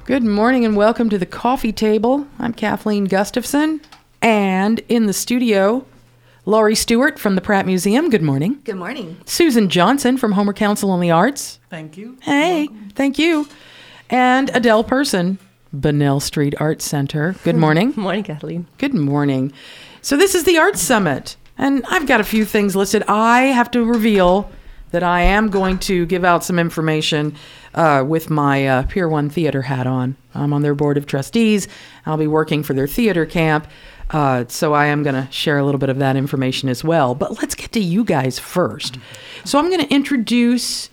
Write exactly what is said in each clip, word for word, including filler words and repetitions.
Good morning and welcome to the coffee table. I'm Kathleen Gustafson, and in the studio, Laurie Stewart from the Pratt Museum. Good morning. Good morning. Susan Johnson from Homer Council on the Arts. Thank you. Hey, welcome. Thank you. And Adele Person, Bunnell Street Arts Center. Good morning. Good morning, Kathleen. Good morning. So this is the Arts Summit, and I've got a few things listed. I have to reveal that I am going to give out some information uh, with my uh, Pier one Theater hat on. I'm on their board of trustees. I'll be working for their theater camp, uh, so I am going to share a little bit of that information as well. But let's get to you guys first. So I'm going to introduce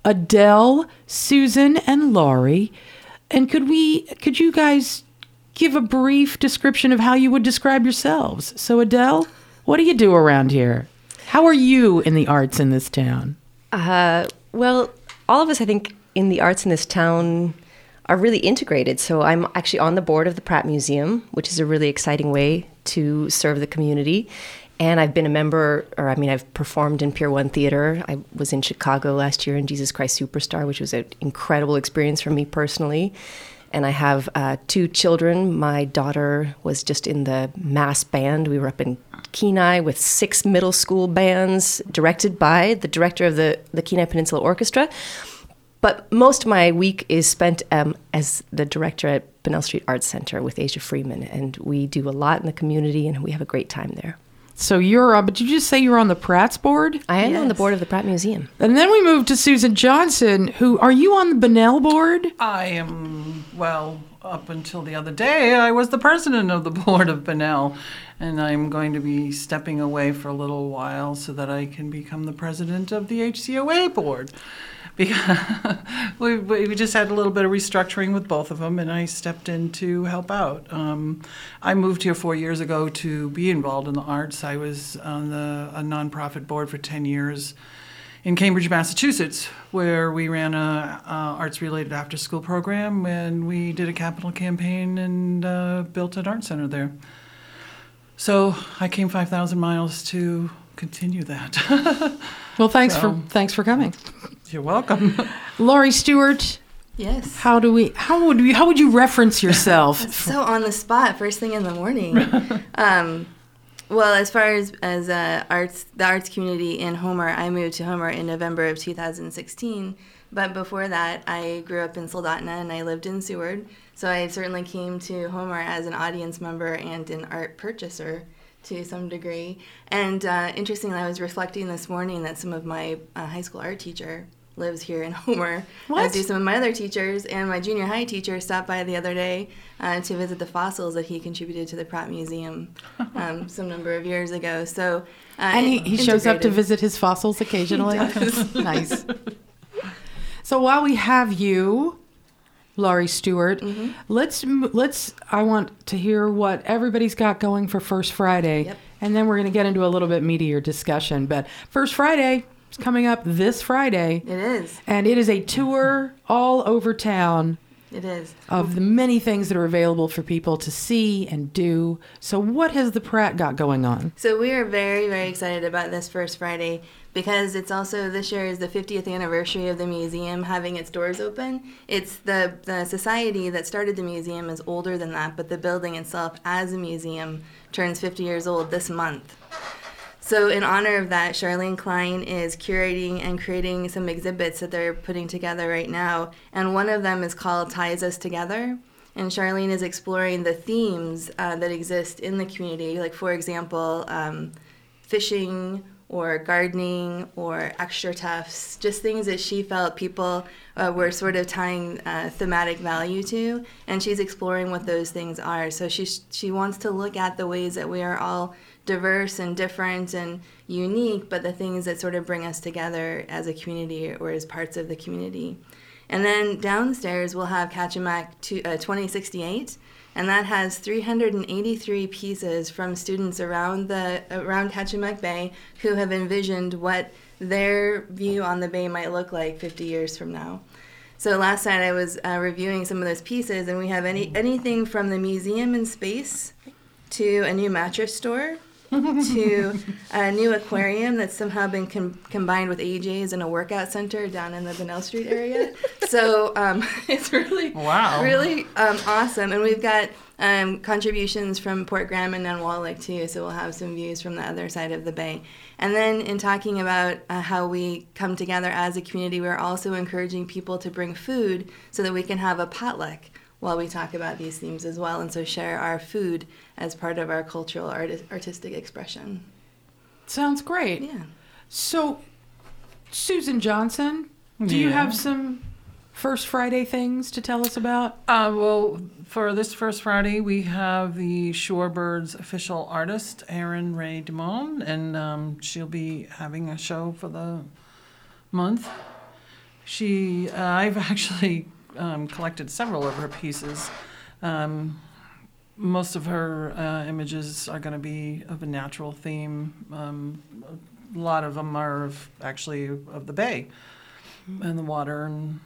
Adele, Susan, and Laurie. And could we, could you guys give a brief description of how you would describe yourselves? So Adele, what do you do around here? How are you in the arts in this town? Uh, well, all of us, I think, in the arts in this town are really integrated. So I'm actually on the board of the Pratt Museum, which is a really exciting way to serve the community. And I've been a member, or I mean, I've performed in Pier one Theater. I was in Chicago last year in Jesus Christ Superstar, which was an incredible experience for me personally. And I have uh, two children. My daughter was just in the mass band. We were up in Kenai with six middle school bands directed by the director of the, the Kenai Peninsula Orchestra. But most of my week is spent um, as the director at Bunnell Street Arts Center with Asia Freeman. And we do a lot in the community, and we have a great time there. So you're, uh, but did you just say you're on the Pratt's board? I am Yes. on the board of the Pratt Museum. And then we moved to Susan Johnson, who, are you on the Bunnell board? I am, well, up until the other day, I was the president of the board of Bunnell, and I'm going to be stepping away for a little while so that I can become the president of the H C O A board. Because we, we just had a little bit of restructuring with both of them, and I stepped in to help out. Um, I moved here four years ago to be involved in the arts. I was on the, a nonprofit board for ten years in Cambridge, Massachusetts, where we ran a, a arts-related after-school program, and we did a capital campaign and uh, built an art center there. So I came five thousand miles to continue that. Well, thanks So- for thanks for coming. You're welcome. Laurie Stewart, Yes. how do we how would we how would you reference yourself? So on the spot, first thing in the morning. um, well, as far as as uh, arts, the arts community in Homer, I moved to Homer in November of two thousand sixteen. But before that, I grew up in Soldotna and I lived in Seward. So I certainly came to Homer as an audience member and an art purchaser to some degree. And uh, interestingly, I was reflecting this morning that some of my uh, high school art teacher lives here in Homer, What? as do some of my other teachers, and my junior high teacher stopped by the other day uh, to visit the fossils that he contributed to the Pratt Museum um, some number of years ago. So, uh, And he, he shows up to integrated. visit his fossils occasionally. He does. Nice. So while we have you, Laurie Stewart, Mm-hmm. let's m- let's. I want to hear what everybody's got going for First Friday, Yep. and then we're going to get into a little bit meatier discussion. But First Friday is coming up this Friday, It is. and it is a tour all over town It is. of the many things that are available for people to see and do. So what has the Pratt got going on? So we are very, very excited about this First Friday because it's also, this year is the fiftieth anniversary of the museum having its doors open. It's the, the society that started the museum is older than that, but the building itself as a museum turns fifty years old this month. So in honor of that, Charlene Klein is curating and creating some exhibits that they're putting together right now. And one of them is called Ties Us Together. And Charlene is exploring the themes uh, that exist in the community. Like, for example, um, fishing or gardening or extra tufts, just things that she felt people uh, were sort of tying uh, thematic value to. And she's exploring what those things are. So she, she wants to look at the ways that we are all diverse and different and unique, but the things that sort of bring us together as a community or as parts of the community. And then downstairs we'll have Kachemak twenty sixty-eight, and that has three hundred eighty-three pieces from students around the around Kachemak Bay who have envisioned what their view on the bay might look like fifty years from now. So last night I was uh, reviewing some of those pieces, and we have any anything from the museum in space to a new mattress store to a new aquarium that's somehow been com- combined with A J's and a workout center down in the Bunnell Street area. So um, it's really, Wow. really um, awesome. And we've got um, contributions from Port Graham and Nunwallik too, so we'll have some views from the other side of the bay. And then in talking about uh, how we come together as a community, we're also encouraging people to bring food so that we can have a potluck while we talk about these themes as well, and so share our food as part of our cultural art- artistic expression. Sounds great. Yeah. So, Susan Johnson, do you Yeah. have some First Friday things to tell us about? Uh, well, for this first Friday, we have the Shorebirds official artist, Erin Ray Dumont, and um, she'll be having a show for the month. She, uh, I've actually um, collected several of her pieces. Um, most of her uh, images are going to be of a natural theme. Um, a lot of them are of, actually of the bay and the water, and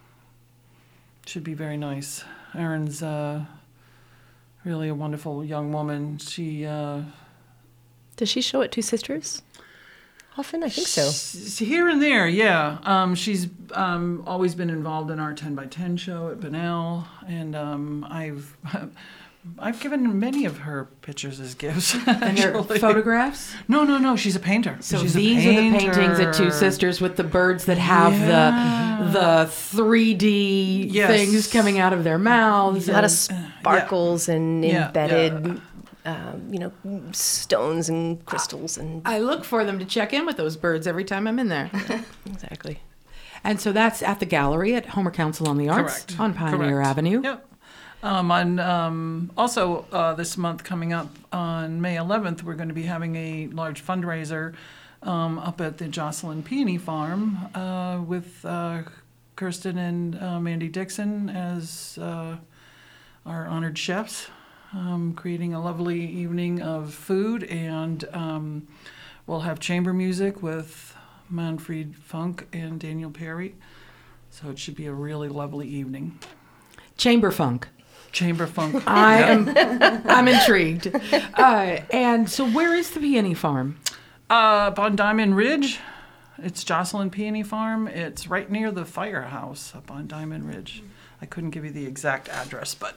should be very nice. Erin's uh, really a wonderful young woman. She uh, Does she show at Two Sisters? Often, I think so. s- here and there, yeah. Um, she's um, always been involved in our ten by ten show at Bunnell, and um, I've I've given many of her pictures as gifts. And they're actually. photographs? No, no, no. She's a painter. So she's these a are the paintings at Two painter. Sisters with the birds that have Yeah. the the three D Yes. things coming out of their mouths. A lot of and- sparkles and Yeah, embedded, Um, you know, stones and crystals and I look for them to check in with those birds every time I'm in there. exactly. And so that's at the gallery at Homer Council on the Arts Correct. on Pioneer Correct. Avenue. Yep. Um, on um, also uh, this month coming up on May eleventh, we're going to be having a large fundraiser um, up at the Jocelyn Peony Farm uh, with uh, Kirsten and uh, Mandy Dixon as uh, our honored chefs, um, creating a lovely evening of food, and um, we'll have chamber music with Manfred Funk and Daniel Perry. So it should be a really lovely evening. Chamber Funk. Chamber Funk. I Yeah. am I'm intrigued. Uh, and so where is the peony farm? Uh, up on Diamond Ridge. It's Jocelyn Peony Farm. It's right near the firehouse up on Diamond Ridge. I couldn't give you the exact address, but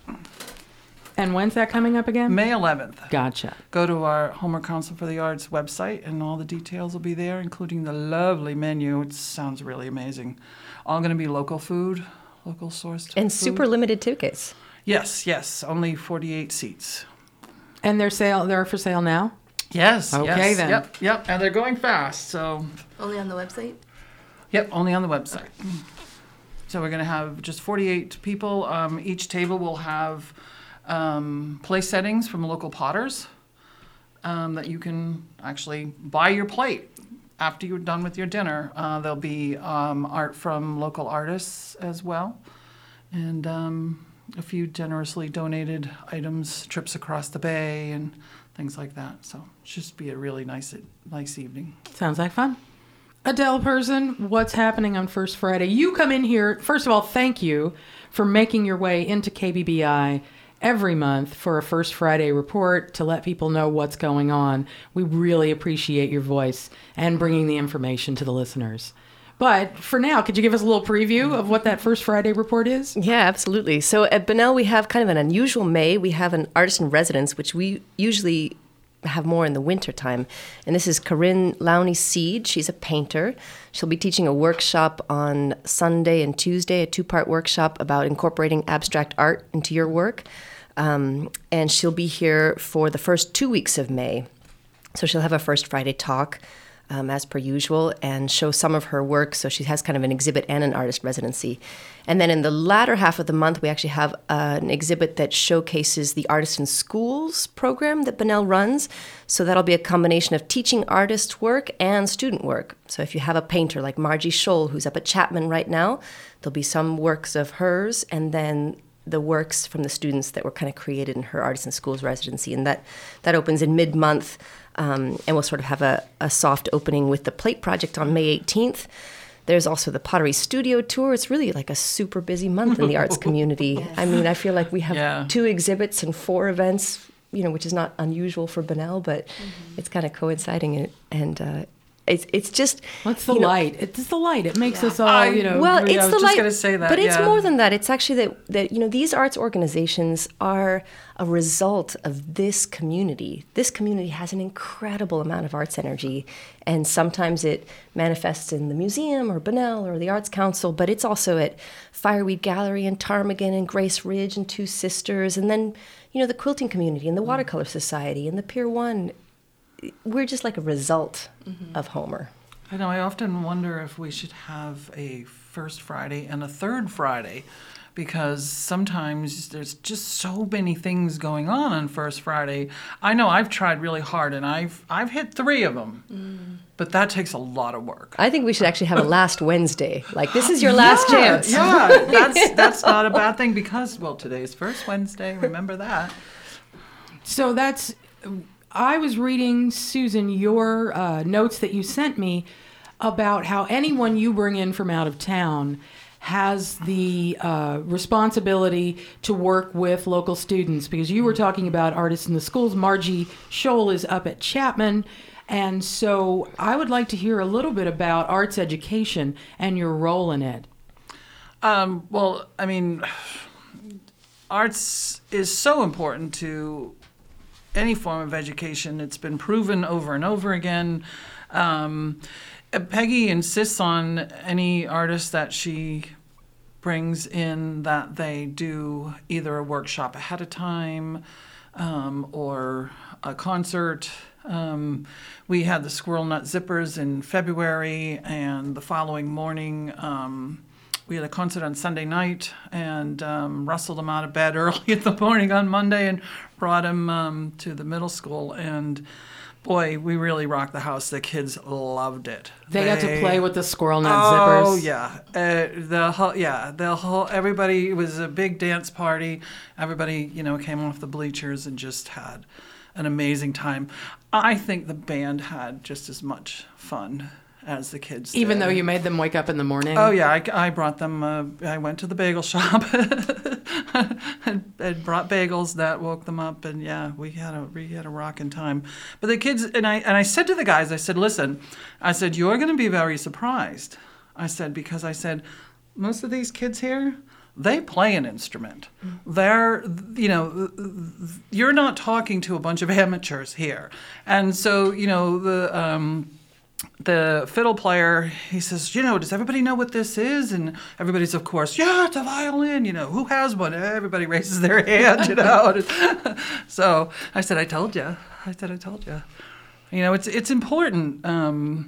And when's that coming up again? May eleventh. Gotcha. Go to our Homer Council for the Arts website, and all the details will be there, including the lovely menu. It sounds really amazing. All going to be local food, local sourced And food. super limited tickets. Yes, yes. Only forty-eight seats. And they're sale they're for sale now? Yes. Okay, yes, then. Yep, yep. And they're going fast, so. Only on the website? Yep, only on the website. So we're going to have just forty-eight people. Um, each table will have um, place settings from local potters um, that you can actually buy your plate after you're done with your dinner. Uh, there'll be um, art from local artists as well, and um, a few generously donated items, trips across the bay, and things like that. So it should just be a really nice, nice evening. Sounds like fun. Adele Person, what's happening on First Friday? You come in here, first of all, thank you for making your way into K B B I every month for a First Friday report to let people know what's going on. We really appreciate your voice and bringing the information to the listeners. But for now, could you give us a little preview of what that First Friday report is? Yeah, absolutely. So at Bunnell, we have kind of an unusual May. We have an artist in residence, which we usually have more in the winter time. And this is Corinne Lowney Seed. She's a painter. She'll be teaching a workshop on Sunday and Tuesday, a two-part workshop about incorporating abstract art into your work. Um, and she'll be here for the first two weeks of May. So she'll have a First Friday talk, um, as per usual, and show some of her work. So she has kind of an exhibit and an artist residency. And then in the latter half of the month, we actually have uh, an exhibit that showcases the Artists in Schools program that Bunnell runs. So that'll be a combination of teaching artist work and student work. So if you have a painter like Margie Scholl, who's up at Chapman right now, there'll be some works of hers, and then the works from the students that were kind of created in her Artists in Schools residency. And that, that opens in mid-month, um, and we'll sort of have a, a soft opening with the Plate Project on May eighteenth. There's also the Pottery Studio Tour. It's really like a super busy month in the arts community. I mean, I feel like we have Yeah. two exhibits and four events you know, which is not unusual for Bunnell, but mm-hmm. it's kind of coinciding. And, and uh, it's it's just... What's the you know, light? It's the light. It makes Yeah. us all, I- you know... Well, Yeah, it's I was the just light, gonna say that, but it's yeah. more than that. It's actually that, that, you know, these arts organizations are a result of this community. This community has an incredible amount of arts energy, and sometimes it manifests in the museum or Bunnell or the Arts Council, but it's also at Fireweed Gallery in Ptarmigan and Grace Ridge and Two Sisters, and then, you know, the quilting community and the Watercolor Society and the Pier One. We're just like a result mm-hmm. of Homer. I know, I often wonder if we should have a first Friday and a third Friday, because sometimes there's just so many things going on on First Friday. I know I've tried really hard, and I've I've hit three of them, mm. but that takes a lot of work. I think we should actually have a last Wednesday. Like, this is your last yeah, chance. Yeah, that's that's not a bad thing, because, well, today's First Wednesday, remember that. So that's... I was reading, Susan, your uh, notes that you sent me about how anyone you bring in from out of town has the uh, responsibility to work with local students, because you were talking about artists in the schools. Margie Scholl is up at Chapman. And so I would like to hear a little bit about arts education and your role in it. Um, well, I mean, arts is so important to any form of education. It's been proven over and over again. Um, Peggy insists on any artist that she brings in that they do either a workshop ahead of time um, or a concert. Um, we had the Squirrel Nut Zippers in February, and the following morning um, we had a concert on Sunday night, and um, rustled him out of bed early in the morning on Monday and brought him um, to the middle school. And boy, we really rocked the house. The kids loved it. They, they got to play with the Squirrel Nut oh, Zippers. Oh yeah, uh, the whole yeah the whole everybody. It was a big dance party. Everybody, you know, came off the bleachers and just had an amazing time. I think the band had just as much fun as the kids did. Even though you made them wake up in the morning? Oh, yeah. I, I brought them, uh, I went to the bagel shop and, and brought bagels that woke them up. And, yeah, we had a we had a rocking time. But the kids, and I, and I said to the guys, I said, listen, I said, you're going to be very surprised. I said, because I said, most of these kids here, they play an instrument. Mm-hmm. They're, you know, you're not talking to a bunch of amateurs here. And so, you know, the... Um, The fiddle player, he says, you know, does everybody know what this is? And everybody's, of course, yeah, it's a violin. You know, who has one? Everybody raises their hand, you know. So I said, I told you. I said, I told you. You know, it's it's important um,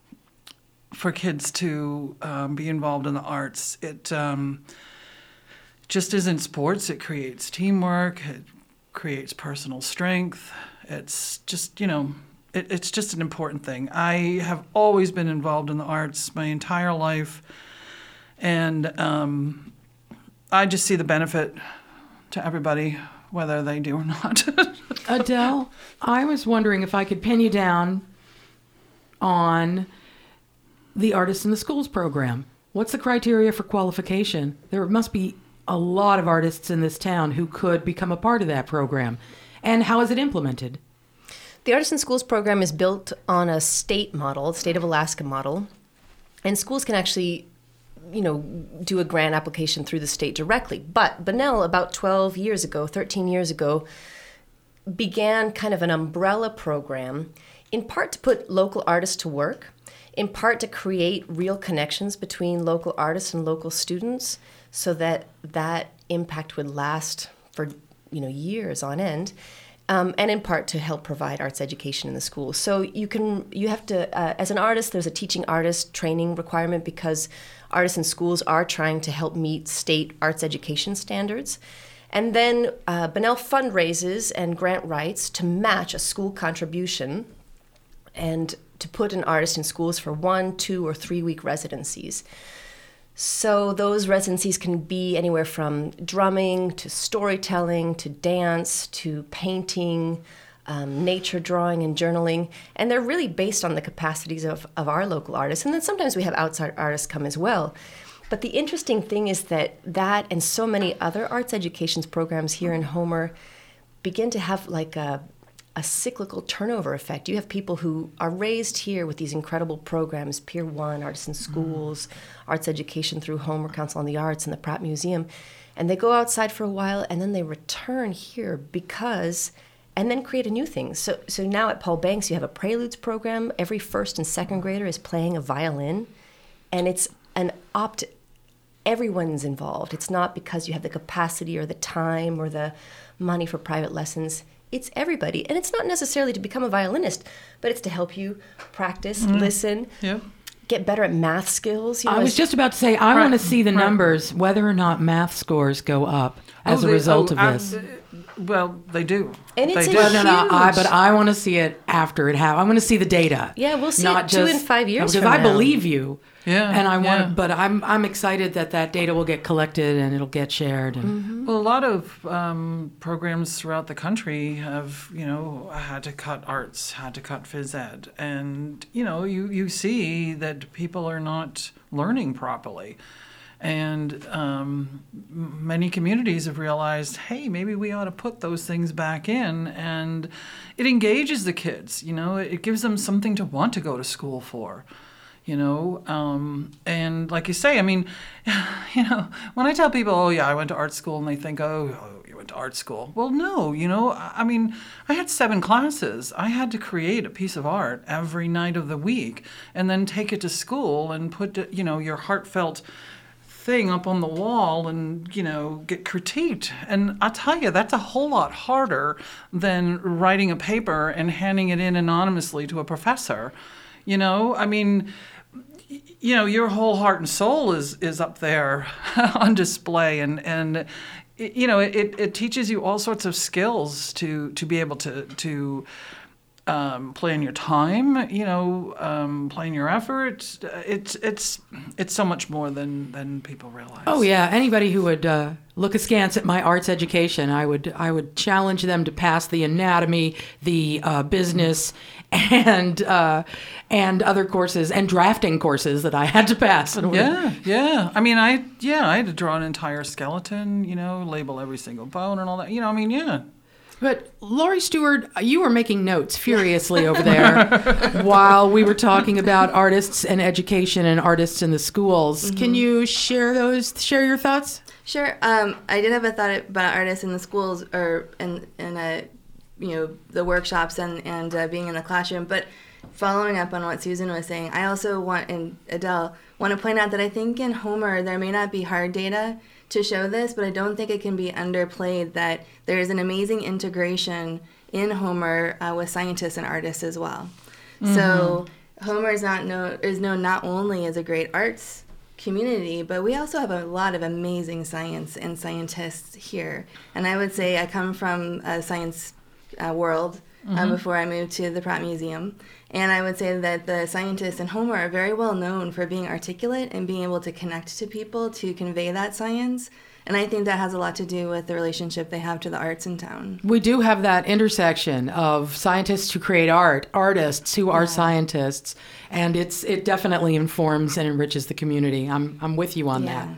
for kids to um, be involved in the arts. It um, just as in sports, it creates teamwork. It creates personal strength. It's just, you know... It, it's just an important thing. I have always been involved in the arts my entire life, and um, I just see the benefit to everybody, whether they do or not. Adele, I was wondering if I could pin you down on the Artists in the Schools program. What's the criteria for qualification? There must be a lot of artists in this town who could become a part of that program. And how is it implemented? The Artists in Schools program is built on a state model, state of Alaska model, and schools can actually, you know, do a grant application through the state directly. But Bunnell, about twelve years ago, thirteen years ago, began kind of an umbrella program, in part to put local artists to work, in part to create real connections between local artists and local students, so that that impact would last for, you know, years on end. Um, and in part to help provide arts education in the schools. So you can, you have to, uh, as an artist, there's a teaching artist training requirement, because artists in schools are trying to help meet state arts education standards. And then uh, Bunnell fundraises and grant rights to match a school contribution and to put an artist in schools for one, two, or three-week residencies. So those residencies can be anywhere from drumming to storytelling to dance to painting, um, nature drawing and journaling. And they're really based on the capacities of, of our local artists. And then sometimes we have outside artists come as well. But the interesting thing is that that and so many other arts education programs here in Homer begin to have like a a cyclical turnover effect. You have people who are raised here with these incredible programs, Pier One, Artisan Schools, mm. arts education through Homer Council on the Arts and the Pratt Museum, and they go outside for a while and then they return here because, and then create a new thing. So, so now at Paul Banks, you have a Preludes program. Every first and second grader is playing a violin, and it's an opt. Everyone's involved. It's not because you have the capacity or the time or the money for private lessons. It's everybody. And it's not necessarily to become a violinist, but it's to help you practice, mm. listen, yep. get better at math skills. You know, I was just about to say, I right, want to see the right. numbers, whether or not math scores go up as oh, a they, result oh, of uh, this. Well, they do. And it's they a do. Well, no, no, I, huge- but I want to see it after it happens. I want to see the data. Yeah, we'll see not it two just, and five years because from I now. believe you. Yeah, and I want, yeah. but I'm I'm excited that that data will get collected and it'll get shared. And Mm-hmm. Well, a lot of um, programs throughout the country have, you know, had to cut arts, had to cut phys ed, and you know, you you see that people are not learning properly. And um, many communities have realized, hey, maybe we ought to put those things back in. And it engages the kids, you know, it gives them something to want to go to school for, you know. Um, and like you say, I mean, you know, when I tell people, oh, yeah, I went to art school, and they think, oh, oh you went to art school. Well, no, you know, I mean, I had seven classes. I had to create a piece of art every night of the week and then take it to school and put, you know, your heartfelt thing up on the wall and, you know, get critiqued. And I tell you, that's a whole lot harder than writing a paper and handing it in anonymously to a professor. You know, I mean, you know, your whole heart and soul is is up there on display, and and it, you know, it, it teaches you all sorts of skills to to be able to to Um, plan your time, you know, um, plan your effort. It's it's it's so much more than, than people realize. oh yeah, anybody who would uh, look askance at my arts education, I would I would challenge them to pass the anatomy, the uh, business, and uh, and other courses and drafting courses that I had to pass. in order- Yeah, yeah. I mean, I yeah, I had to draw an entire skeleton, you know, label every single bone and all that. You know, I mean, yeah. But Laurie Stewart, you were making notes furiously over there while we were talking about artists and education and artists in the schools. Mm-hmm. Can you share those? Share your thoughts? Sure. Um, I did have a thought about artists in the schools or in in a, you know, the workshops and and uh, being in the classroom. But following up on what Susan was saying, I also want, and Adele, want to point out that I think in Homer there may not be hard data to show this, but I don't think it can be underplayed that there is an amazing integration in Homer uh, with scientists and artists as well. Mm-hmm. So Homer is not know, is known not only as a great arts community, but we also have a lot of amazing science and scientists here. And I would say I come from a science uh, world uh, mm-hmm. before I moved to the Pratt Museum. And I would say that the scientists in Homer are very well known for being articulate and being able to connect to people to convey that science. And I think that has a lot to do with the relationship they have to the arts in town. We do have that intersection of scientists who create art, artists who are Yeah. scientists, and it's it definitely informs and enriches the community. I'm I'm with you on Yeah. that.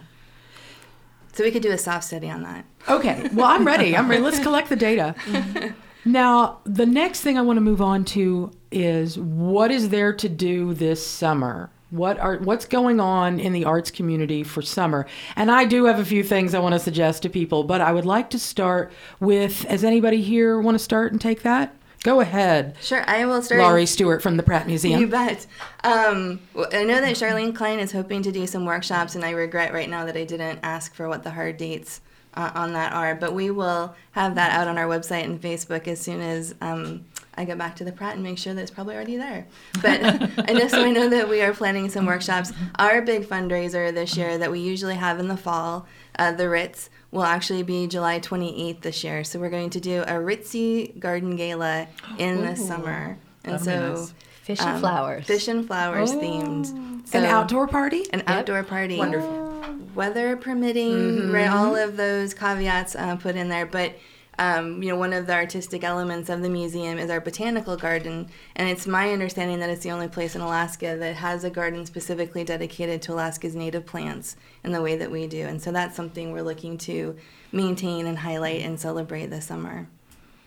So we could do a soft study on that. Okay, well, I'm ready. I'm ready. Let's collect the data. Now, the next thing I want to move on to is what is there to do this summer? What are what's going on in the arts community for summer? And I do have a few things I want to suggest to people, but I would like to start with, does anybody here want to start and take that? Go ahead. Sure, I will start. Laurie Stewart from the Pratt Museum. You bet. Um, well, I know that Charlene Klein is hoping to do some workshops, and I regret right now that I didn't ask for what the hard dates uh, on that are. But we will have that out on our website and Facebook as soon as um, I get back to the Pratt and make sure that it's probably already there. But I know, so I know that we are planning some workshops. Our big fundraiser this year that we usually have in the fall, uh, the Ritz, will actually be July twenty-eighth this year. So we're going to do a Ritzy Garden Gala in Ooh, the summer. And that'd be so nice. Fish and um, flowers. Fish and flowers Oh. themed. So An outdoor party? An outdoor party. Wonderful. Weather permitting, Mm-hmm. right? All of those caveats uh, put in there. But, um, you know, one of the artistic elements of the museum is our botanical garden. And it's my understanding that it's the only place in Alaska that has a garden specifically dedicated to Alaska's native plants in the way that we do. And so that's something we're looking to maintain and highlight and celebrate this summer.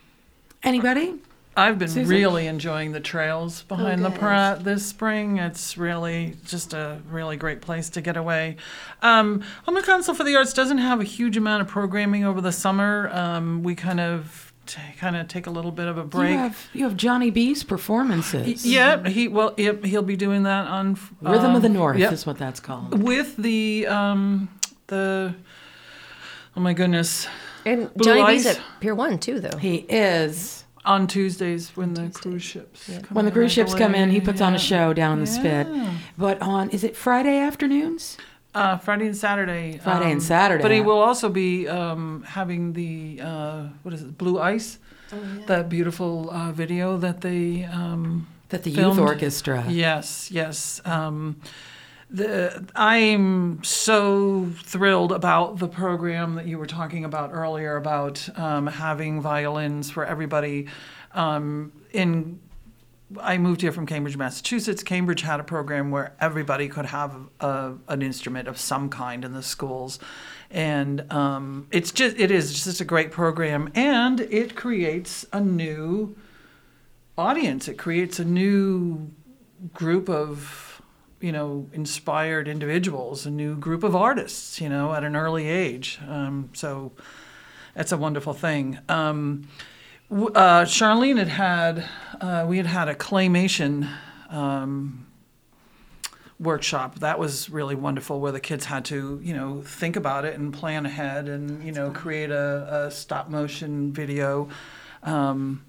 Anybody? I've been Susan? really enjoying the trails behind Oh, the good. Pratt this spring. It's really just a really great place to get away. Um, Homer Council for the Arts doesn't have a huge amount of programming over the summer. Um, we kind of t- kind of take a little bit of a break. You have you have Johnny B's performances. Yeah, he well he, he'll be doing that on Rhythm um, of the North yep, is what that's called. with the um, the oh my goodness And Blue Johnny B's Ice. at Pier One too, though. He is. on Tuesdays when the cruise ships come When the in, cruise I ships come in, he believe. puts on a Yeah. show down in the Spit. Yeah. But on, is it Friday afternoons? Uh, Friday and Saturday. Friday and um, Saturday. But he will also be um, having the, uh, what is it, Blue Ice? Oh, yeah. That beautiful uh, video that they um, That the filmed. youth orchestra. Yes, yes. Um, the, I'm so thrilled about the program that you were talking about earlier about um, having violins for everybody. Um, in I moved here from Cambridge, Massachusetts. Cambridge had a program where everybody could have a, an instrument of some kind in the schools, and um, it's just it is just a great program, and it creates a new audience. It creates a new group of you know inspired individuals, a new group of artists. You know, at an early age. Um, so that's a wonderful thing. Um, Uh, Charlene had had, uh, we had had a claymation um, workshop. That was really wonderful, where the kids had to, you know, think about it and plan ahead and, you know, create a, a stop motion video. Um,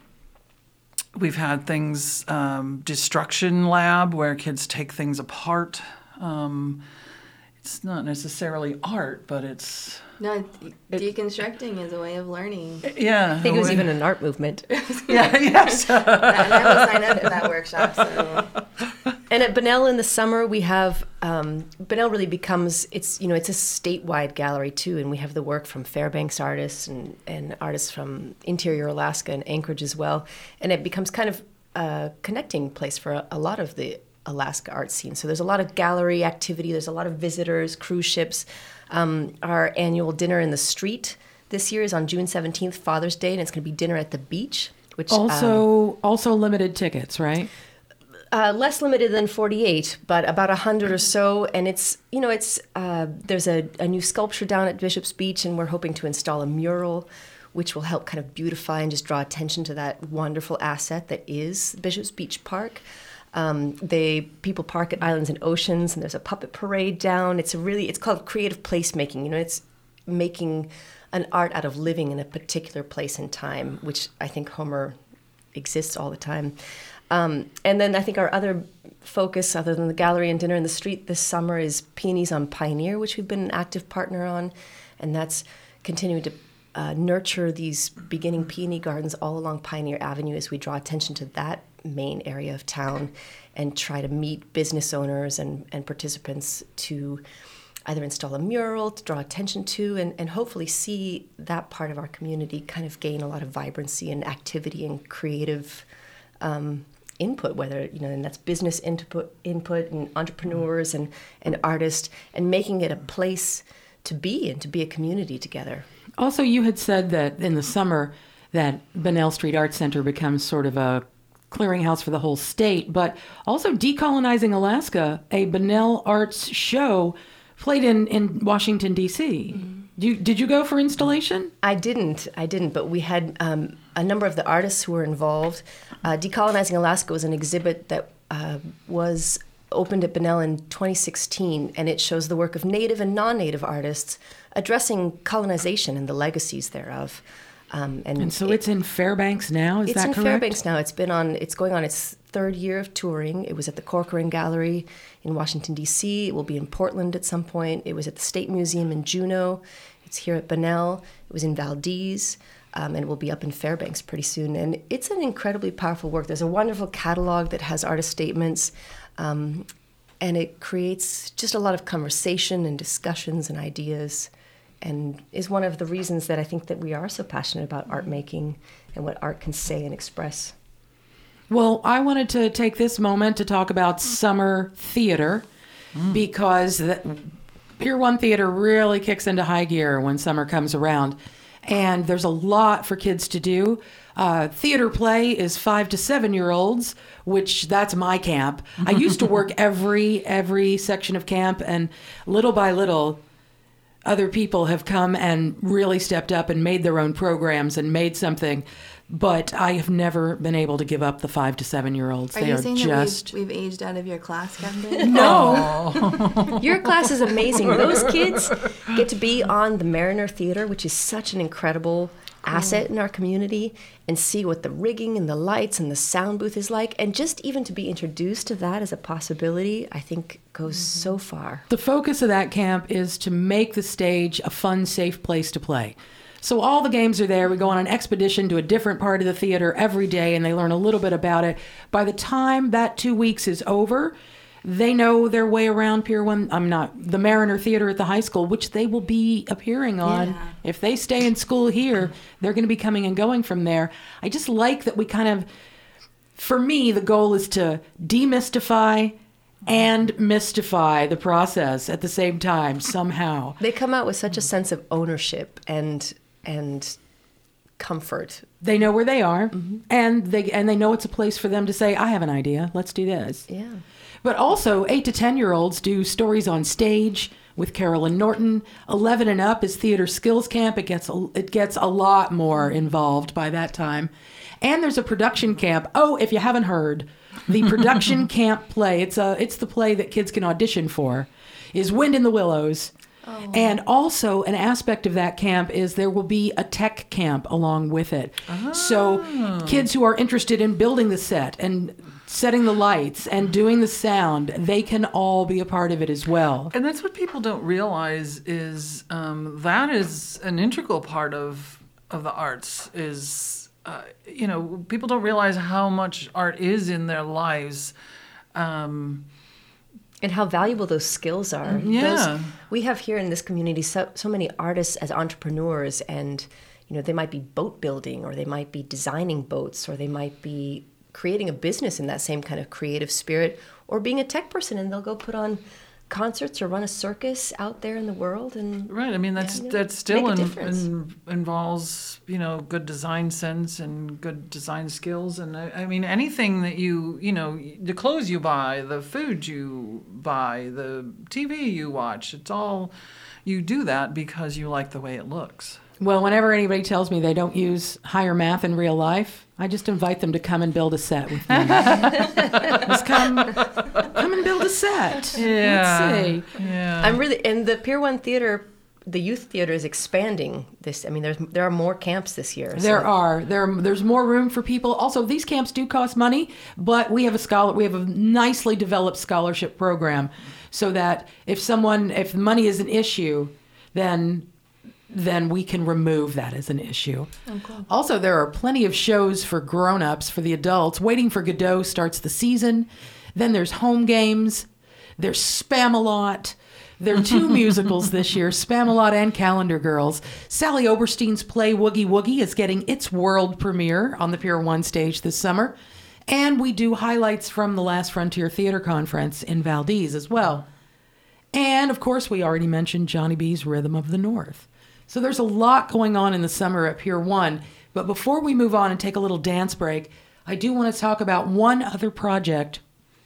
we've had things, um, destruction lab, where kids take things apart. Um, it's not necessarily art, but it's... No, de- deconstructing is a way of learning. Yeah. I think it was even an art movement. Yeah, yes. and I will sign up for that workshop. So And at Bunnell in the summer, we have um, Bunnell really becomes it's you know it's a statewide gallery too, and we have the work from Fairbanks artists and, and artists from interior Alaska and Anchorage as well, and it becomes kind of a connecting place for a, a lot of the Alaska art scene. So there's a lot of gallery activity. There's a lot of visitors, cruise ships. Um, our annual dinner in the street this year is on June seventeenth, Father's Day, and it's going to be dinner at the beach. Which um, Also, also limited tickets, right? Uh, less limited than forty-eight, but about one hundred or so. And it's, you know, it's uh, there's a, a new sculpture down at Bishop's Beach, and we're hoping to install a mural, which will help kind of beautify and just draw attention to that wonderful asset that is Bishop's Beach Park. Um, they people park at Islands and Oceans, and there's a puppet parade down. It's a really, it's called creative placemaking. You know, it's making an art out of living in a particular place and time, which I think Homer exists all the time. Um, and then I think our other focus, other than the gallery and dinner in the street this summer, is Peonies on Pioneer, which we've been an active partner on, and that's continuing to uh, nurture these beginning peony gardens all along Pioneer Avenue as we draw attention to that main area of town and try to meet business owners and, and participants to either install a mural to draw attention to and, and hopefully see that part of our community kind of gain a lot of vibrancy and activity and creative um, input, whether, you know, and that's business input, input and entrepreneurs and, and artists, and making it a place to be and to be a community together. Also, you had said that in the summer that Bunnell Street Art Center becomes sort of a clearinghouse for the whole state, but also Decolonizing Alaska, a Bunnell Arts show played in, in Washington, D C Mm-hmm. You, did you go for installation? I didn't. I didn't, but we had um, a number of the artists who were involved. Uh, Decolonizing Alaska was an exhibit that uh, was opened at Bunnell in twenty sixteen, and it shows the work of Native and non-Native artists addressing colonization and the legacies thereof. Um, and, And so it- it's in Fairbanks now, is it's that in correct? Fairbanks now. It's been on. It's going on its third year of touring. It was at the Corcoran Gallery in Washington D C. It will be in Portland at some point. It was at the State Museum in Juneau. It's here at Bunnell. It was in Valdez, um, and it will be up in Fairbanks pretty soon. And it's an incredibly powerful work. There's a wonderful catalog that has artist statements, um, and it creates just a lot of conversation and discussions and ideas, and is one of the reasons that I think that we are so passionate about art making and what art can say and express. Well, I wanted to take this moment to talk about summer theater because the, Pier one Theater really kicks into high gear when summer comes around. And there's a lot for kids to do. Uh, theater play is five to seven year olds, which that's my camp. I used to work every every section of camp, and little by little, other people have come and really stepped up and made their own programs and made something. But I have never been able to give up the five to seven year olds. Are they you are saying just that we've, we've aged out of your class, Captain? no. Your class is amazing. Those kids get to be on the Mariner Theater, which is such an incredible asset in our community, and see what the rigging and the lights and the sound booth is like. And just even to be introduced to that as a possibility, I think goes mm-hmm. so far. The focus of that camp is to make the stage a fun, safe place to play. So all the games are there. We go on an expedition to a different part of the theater every day, and they learn a little bit about it. By the time that two weeks is over, they know their way around Pier One. I'm not the Mariner Theater at the high school, which they will be appearing on. Yeah. If they stay in school here, they're going to be coming and going from there. I just like that we kind of, for me, the goal is to demystify and mystify the process at the same time somehow. They come out with such a sense of ownership and and comfort. They know where they are, mm-hmm. and they and they know it's a place for them to say, I have an idea, let's do this. Yeah. But also, eight to ten-year-olds do stories on stage with Carolyn Norton. eleven and up is Theater Skills Camp. It gets a, it gets a lot more involved by that time. And there's a production camp. Oh, if you haven't heard, the production camp play, it's a it's the play that kids can audition for, is Wind in the Willows. Oh. And also an aspect of that camp is there will be a tech camp along with it. Oh. So kids who are interested in building the set and setting the lights and doing the sound, they can all be a part of it as well. And that's what people don't realize is um, that is an integral part of of the arts is, uh, you know, people don't realize how much art is in their lives. Um And how valuable those skills are. Yeah. Those, we have here in this community so, so many artists as entrepreneurs, and you know they might be boat building, or they might be designing boats, or they might be creating a business in that same kind of creative spirit, or being a tech person, and they'll go put on concerts or run a circus out there in the world. And right, I mean that's yeah, that still in, in, involves you know good design sense and good design skills, and I, I mean anything that you you know the clothes you buy, the food you buy, the T V you watch, it's all you do that because you like the way it looks. Well, whenever anybody tells me they don't use higher math in real life, I just invite them to come and build a set with me. Just come, come and build a set. Yeah. Let's see. Yeah. I'm really, and the Pier One Theater, the youth theater is expanding this. I mean, there's there are more camps this year. There so. are there there's more room for people. Also, these camps do cost money, but we have a scholar we have a nicely developed scholarship program, so that if someone if money is an issue, then. then we can remove that as an issue. Oh, cool. Also, there are plenty of shows for grown-ups, for the adults. Waiting for Godot starts the season. Then there's Home Games. There's Spamalot. There are two musicals this year, Spamalot and Calendar Girls. Sally Oberstein's play Woogie Woogie is getting its world premiere on the Pier One stage this summer. And we do highlights from the Last Frontier Theater Conference in Valdez as well. And, of course, we already mentioned Johnny B's Rhythm of the North. So there's a lot going on in the summer at Pier One. But before we move on and take a little dance break, I do want to talk about one other project.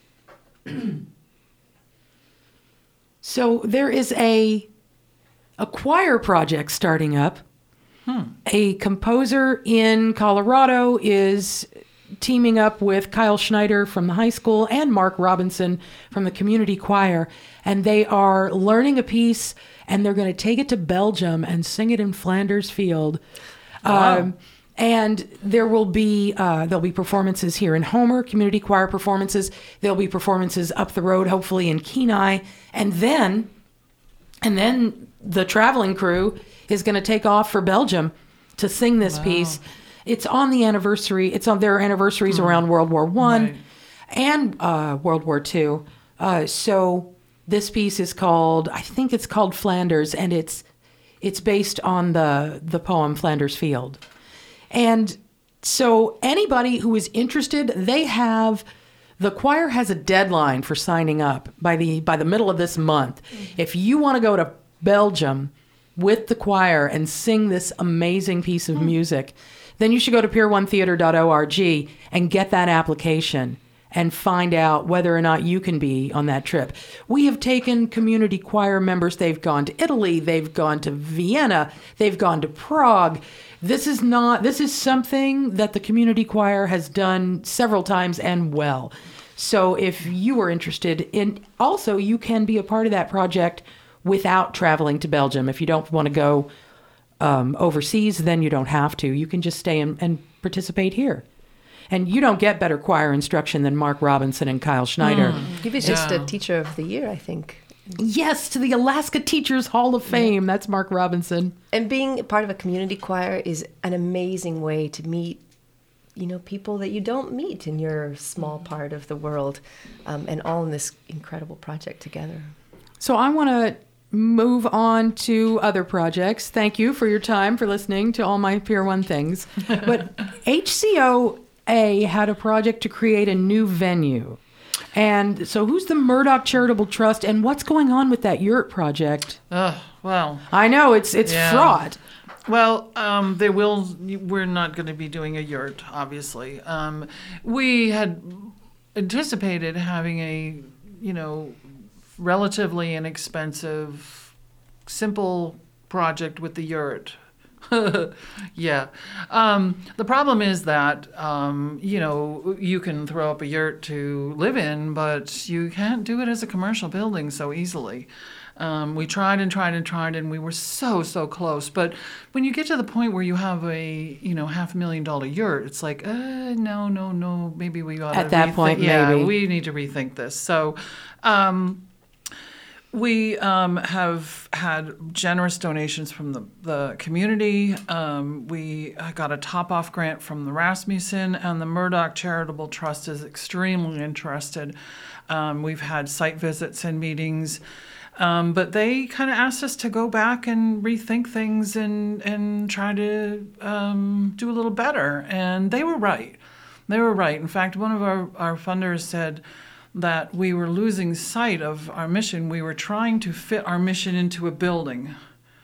So there is a, a choir project starting up. Hmm. A composer in Colorado is teaming up with Kyle Schneider from the high school and Mark Robinson from the community choir. And they are learning a piece, and they're going to take it to Belgium and sing it in Flanders Field. Wow. Um, and there will be uh, there'll be performances here in Homer, community choir performances. There'll be performances up the road, hopefully in Kenai, and then and then the traveling crew is going to take off for Belgium to sing this wow. piece. It's on the anniversary. It's on their anniversaries hmm. around World War One right. and uh, World War Two. Uh, so this piece is called, I think it's called Flanders, and it's it's based on the the poem Flanders Field. And so anybody who is interested, they have, the choir has a deadline for signing up by the by the middle of this month. Mm-hmm. If you want to go to Belgium with the choir and sing this amazing piece of mm-hmm. music, then you should go to pier one theater dot org and get that application and find out whether or not you can be on that trip. We have taken community choir members. They've gone to Italy. They've gone to Vienna. They've gone to Prague. This is not, this is something that the community choir has done several times and well. So if you are interested in, also you can be a part of that project without traveling to Belgium. If you don't want to go um, overseas, then you don't have to. You can just stay and, and participate here. And you don't get better choir instruction than Mark Robinson and Kyle Schneider. Mm. He was just Yeah. a teacher of the year, I think. Yes, to the Alaska Teachers Hall of Fame. That's Mark Robinson. And being part of a community choir is an amazing way to meet, you know, people that you don't meet in your small part of the world, um, and all in this incredible project together. So I want to move on to other projects. Thank you for your time, for listening to all my Pier one things. But H C O A had a project to create a new venue. And so who's the Murdoch Charitable Trust, and what's going on with that yurt project? Ugh, well, I know, it's it's Yeah. fraught. Well, um, they will. We're not going to be doing a yurt, obviously. Um, we had anticipated having a, you know, relatively inexpensive, simple project with the yurt. Yeah. Um, the problem is that, um, you know, you can throw up a yurt to live in, but you can't do it as a commercial building so easily. Um, we tried and tried and tried, and we were so, so close. But when you get to the point where you have a, you know, half a million dollar yurt, it's like, uh, no, no, no, maybe we ought to At that rethink- point, yeah, maybe. we need to rethink this. So, um, we um, have had generous donations from the, the community. Um, we got a top-off grant from the Rasmussen, and the Murdoch Charitable Trust is extremely interested. Um, we've had site visits and meetings, um, but they kind of asked us to go back and rethink things and, and try to um, do a little better. And they were right. They were right. In fact, one of our, our funders said that we were losing sight of our mission. We were trying to fit our mission into a building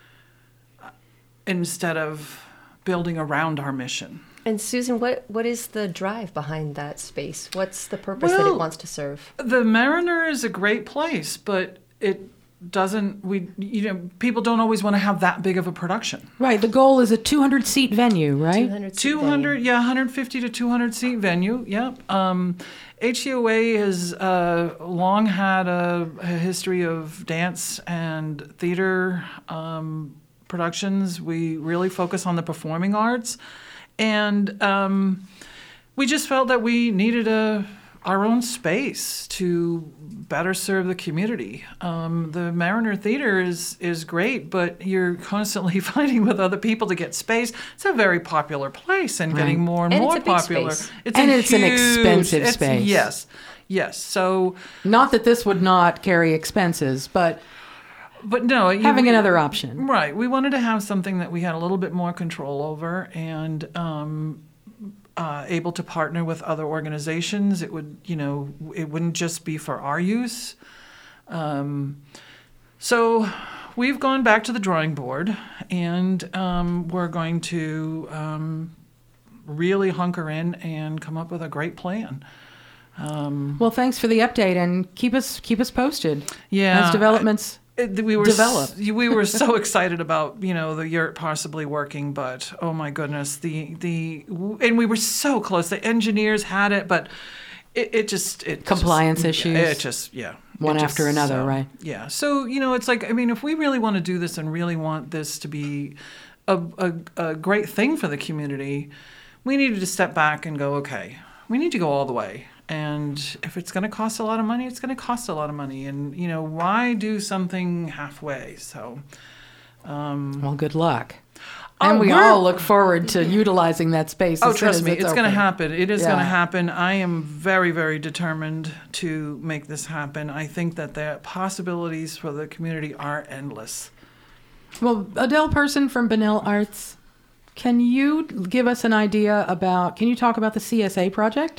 instead of building around our mission. And Susan, what, what is the drive behind that space? What's the purpose that Well, it wants to serve? The Mariner is a great place, but it doesn't, we, you know, people don't always want to have that big of a production. Right, the goal is a two hundred seat venue, right? two hundred seat two hundred, yeah, one hundred fifty to two hundred seat venue, yep. Um, H C O A has uh, long had a, a history of dance and theater um, productions. We really focus on the performing arts. And um, we just felt that we needed a our own space to better serve the community. Um, the Mariner Theater is is great, but you're constantly fighting with other people to get space. It's a very popular place and getting more and, And more it's a big popular. space. It's And a it's an huge- expensive it's- space. Yes, yes. So, Not that this would not carry expenses, but but no, you- having another option. Right. We wanted to have something that we had a little bit more control over and um, uh, able to partner with other organizations. It would, you know, it wouldn't just be for our use. Um, so we've gone back to the drawing board, and um, we're going to um, really hunker in and come up with a great plan. Um, Well, thanks for the update, and keep us keep us posted yeah. as developments. It, we were develop. s- we were so excited about, you know, the yurt possibly working, but oh my goodness, the the and we were so close. The engineers had it, but it, it just it Compliance just, issues. It just yeah, One it after just, another, so, right? Yeah. So you know, it's like I mean, if we really want to do this and really want this to be a a, a great thing for the community, we needed to step back and go, okay, we need to go all the way. And if it's going to cost a lot of money, it's going to cost a lot of money. And, you know, why do something halfway? So, um, Well, good luck. Oh, And we we're- all look forward to utilizing that space. oh, as soon trust as me, it's, going to open. happen. It is going to Yeah. happen. I am very, very determined to make this happen. I think that the possibilities for the community are endless. Well, Adele Person from Benel Arts, can you give us an idea about, can you talk about the C S A project?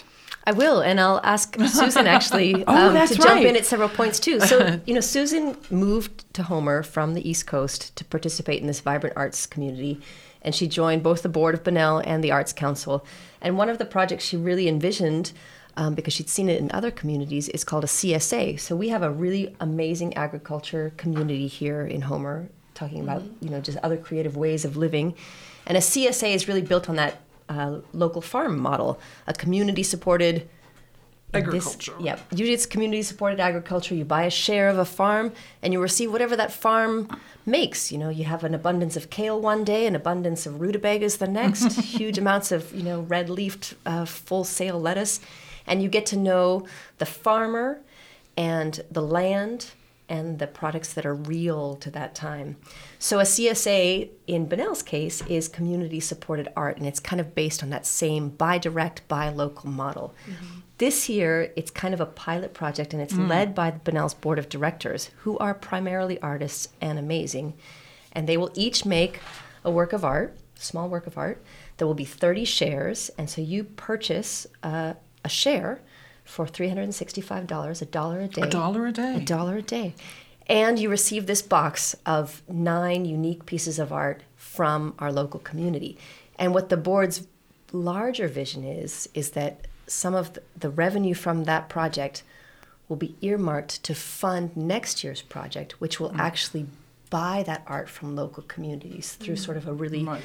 I will, and I'll ask Susan actually Oh, um, that's to jump right. in at several points too. So, you know, Susan moved to Homer from the East Coast to participate in this vibrant arts community, and she joined both the board of Bunnell and the Arts Council. And one of the projects she really envisioned, um, because she'd seen it in other communities, is called a C S A. So we have a really amazing agriculture community here in Homer, talking about, you know, just other creative ways of living. And a C S A is really built on that uh, local farm model, a community-supported Agriculture. This, yeah, usually it's community-supported agriculture. You buy a share of a farm, and you receive whatever that farm makes. You know, you have an abundance of kale one day, an abundance of rutabagas the next, huge amounts of, you know, red-leafed, uh, full-sale lettuce, and you get to know the farmer and the land and the products that are real to that time. So a C S A, in Bunnell's case, is community-supported art, and it's kind of based on that same buy direct, buy local model. Mm-hmm. This year, it's kind of a pilot project, and it's mm. led by the Bunnell's board of directors, who are primarily artists and amazing. And they will each make a work of art, small work of art. There will be thirty shares, and so you purchase uh, a share for three hundred sixty-five dollars, a dollar a day. A dollar a day. A dollar a day. And you receive this box of nine unique pieces of art from our local community. And what the board's larger vision is, is that some of the, the revenue from that project will be earmarked to fund next year's project, which will mm. actually buy that art from local communities through mm. sort of a really right.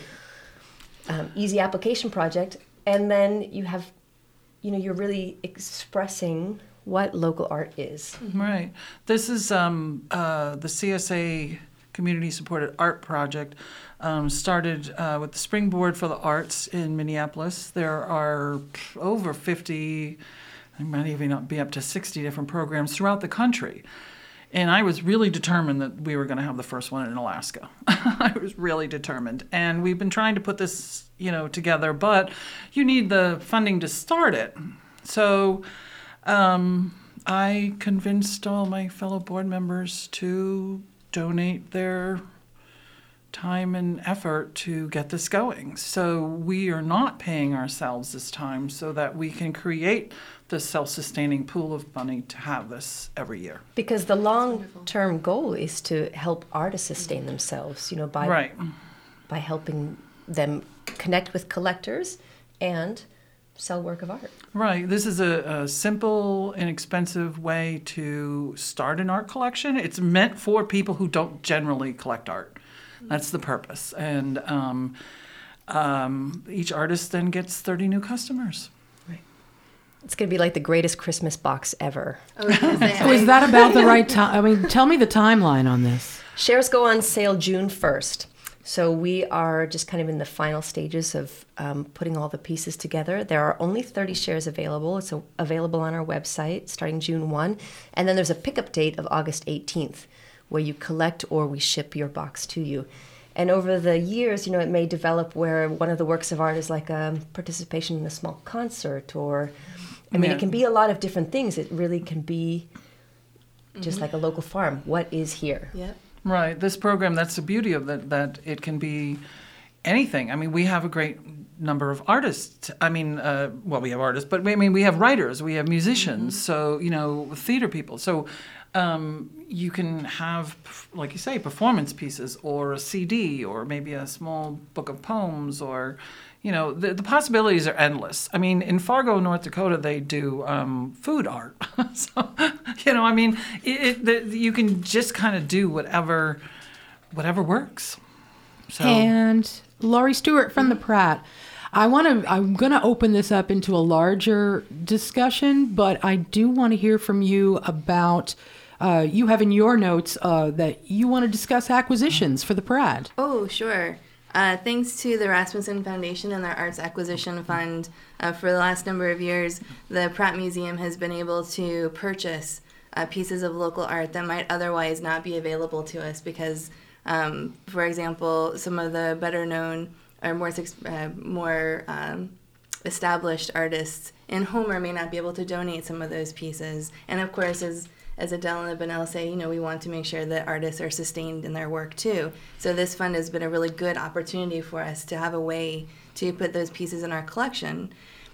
um, easy application project. And then you have, you know, you're really expressing what local art is. Right. This is um, uh, the C S A Community-Supported Art Project. Um, started uh, with the Springboard for the Arts in Minneapolis. There are over fifty, I might even be up to sixty different programs throughout the country. And I was really determined that we were going to have the first one in Alaska. I was really determined. And we've been trying to put this, you know, together, but you need the funding to start it. So um, I convinced all my fellow board members to donate their time and effort to get this going. So we are not paying ourselves this time so that we can create the self-sustaining pool of money to have this every year. Because the long-term goal is to help artists sustain themselves, you know, by right. by helping them connect with collectors and sell work of art. Right. This is a, a simple, inexpensive way to start an art collection. It's meant for people who don't generally collect art. That's the purpose. And um, um, each artist then gets thirty new customers. Right. It's going to be like the greatest Christmas box ever. Oh, yes, so is that about the right time? I mean, tell me the timeline on this. Shares go on sale June first. So we are just kind of in the final stages of um, putting all the pieces together. There are only thirty shares available. It's a, available on our website starting June first. And then there's a pickup date of August eighteenth, where you collect or we ship your box to you. And over the years, you know, it may develop where one of the works of art is like a participation in a small concert, or, I mean, yeah. it can be a lot of different things. It really can be just mm-hmm. like a local farm. What is here? Yep. Right. This program, that's the beauty of it, that it can be anything. I mean, we have a great number of artists. I mean, uh, well, we have artists, but I mean, we have writers, we have musicians, mm-hmm. so, you know, theater people. So um, you can have, like you say, performance pieces or a C D or maybe a small book of poems, or, you know, the, the possibilities are endless. I mean, in Fargo, North Dakota, they do um, food art. So, you know, I mean, it, it, the, you can just kind of do whatever, whatever works. So. And Laurie Stewart from the Pratt. I want to. I'm going to open this up into a larger discussion, but I do want to hear from you about. Uh, you have in your notes uh, that you want to discuss acquisitions for the Pratt. Oh, sure. Uh, thanks to the Rasmussen Foundation and their Arts Acquisition Fund, uh, for the last number of years, the Pratt Museum has been able to purchase uh, pieces of local art that might otherwise not be available to us because, um, for example, some of the better known or more uh, more um, established artists in Homer may not be able to donate some of those pieces. And of course, as as Adele and the Bunnell say, you know, we want to make sure that artists are sustained in their work too. So this fund has been a really good opportunity for us to have a way to put those pieces in our collection.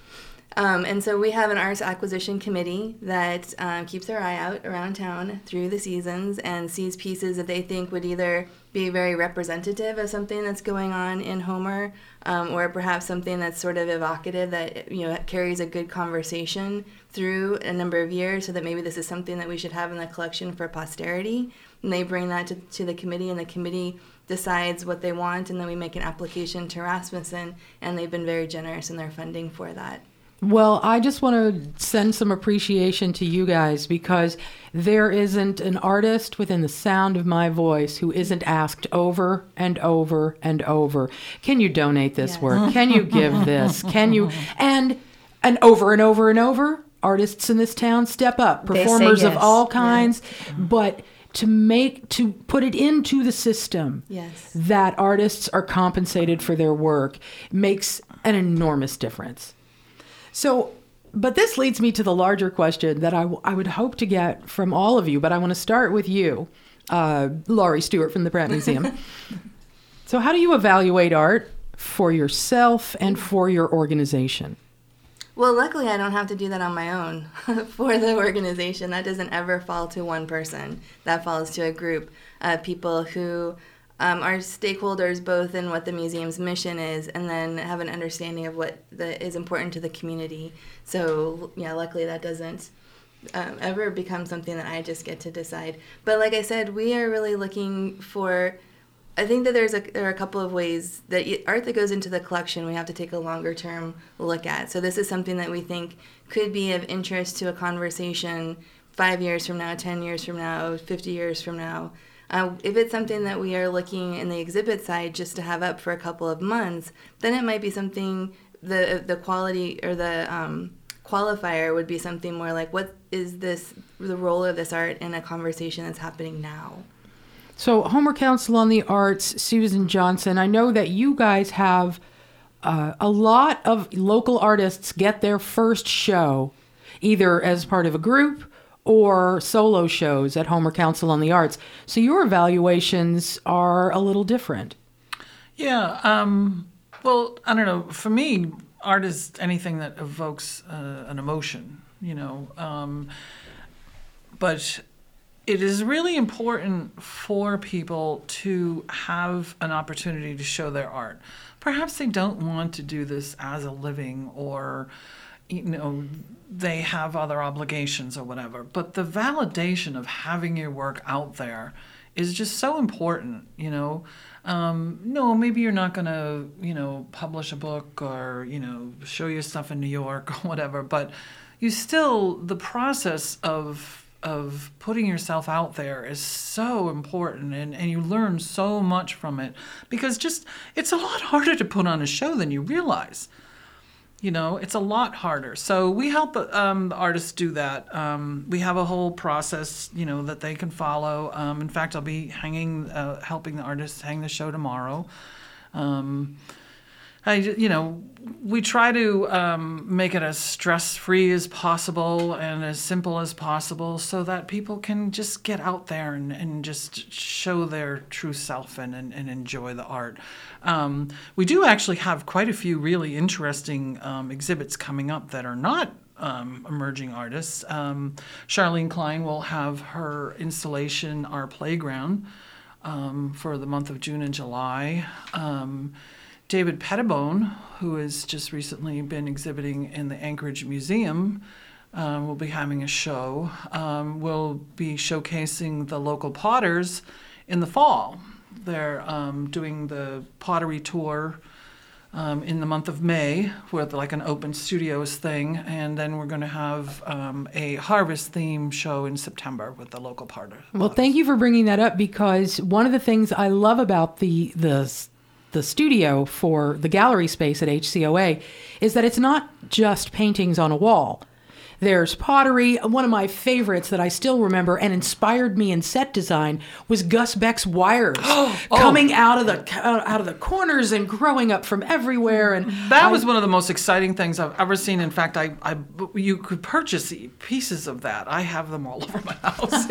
Um, and so we have an arts acquisition committee that um, keeps their eye out around town through the seasons and sees pieces that they think would either be very representative of something that's going on in Homer, um, or perhaps something that's sort of evocative that, you know, carries a good conversation through a number of years, so that maybe this is something that we should have in the collection for posterity. And they bring that to, to the committee, and the committee decides what they want, and then we make an application to Rasmussen, and they've been very generous in their funding for that. Well, I just want to send some appreciation to you guys, because there isn't an artist within the sound of my voice who isn't asked over and over and over, can you donate this Yes. work? Can you give this? Can you? And and over and over and over, artists in this town step up, They say performers of yes. all kinds, but to make, to put it into the system Yes. that artists are compensated for their work makes an enormous difference. So, but this leads me to the larger question that I, w- I would hope to get from all of you, but I want to start with you, uh, Laurie Stewart from the Pratt Museum. So how do you evaluate art for yourself and for your organization? Well, luckily I don't have to do that on my own for the organization. That doesn't ever fall to one person. That falls to a group of people who um, are stakeholders both in what the museum's mission is, and then have an understanding of what the, is important to the community. So, yeah, luckily that doesn't um, ever become something that I just get to decide. But like I said, we are really looking for... I think that there's a, there are a couple of ways that y- art that goes into the collection we have to take a longer term look at. So this is something that we think could be of interest to a conversation five years from now, ten years from now, fifty years from now. Uh, if it's something that we are looking in the exhibit side just to have up for a couple of months, then it might be something, the the quality or the um, qualifier would be something more like, what is this, the role of this art in a conversation that's happening now? So Homer Council on the Arts, Susan Johnson, I know that you guys have uh, a lot of local artists get their first show either as part of a group or solo shows at Homer Council on the Arts. So your evaluations are a little different. Yeah. Um, well, I don't know. For me, art is anything that evokes uh, an emotion, you know. Um, but it is really important for people to have an opportunity to show their art. Perhaps they don't want to do this as a living, or, you know, they have other obligations or whatever. But the validation of having your work out there is just so important, you know. Um, no, maybe you're not going to, you know, publish a book or, you know, show your stuff in New York or whatever, but you still, the process of of putting yourself out there is so important, and, and you learn so much from it, because just, it's a lot harder to put on a show than you realize. You know, it's a lot harder. So we help um, the artists do that. Um, we have a whole process, you know, that they can follow. Um, in fact, I'll be hanging, uh, helping the artists hang the show tomorrow. Um, I, you know, we try to um, make it as stress-free as possible and as simple as possible, so that people can just get out there and, and just show their true self and, and, and enjoy the art. Um, we do actually have quite a few really interesting um, exhibits coming up that are not um, emerging artists. Um, Charlene Klein will have her installation, Our Playground, um, for the month of June and July. Um, David Pettibone, who has just recently been exhibiting in the Anchorage Museum, um, will be having a show. Um, we'll be showcasing the local potters in the fall. They're um, doing the pottery tour um, in the month of May with like an open studios thing, and then we're going to have um, a harvest theme show in September with the local potter. Well, thank you for bringing that up, because one of the things I love about the the the studio for the gallery space at H C O A is that it's not just paintings on a wall. There's pottery. One of my favorites that I still remember and inspired me in set design was Gus Beck's wires oh. coming out of the out of the corners and growing up from everywhere. And that I, was one of the most exciting things I've ever seen. In fact, I, I you could purchase pieces of that. I have them all over my house.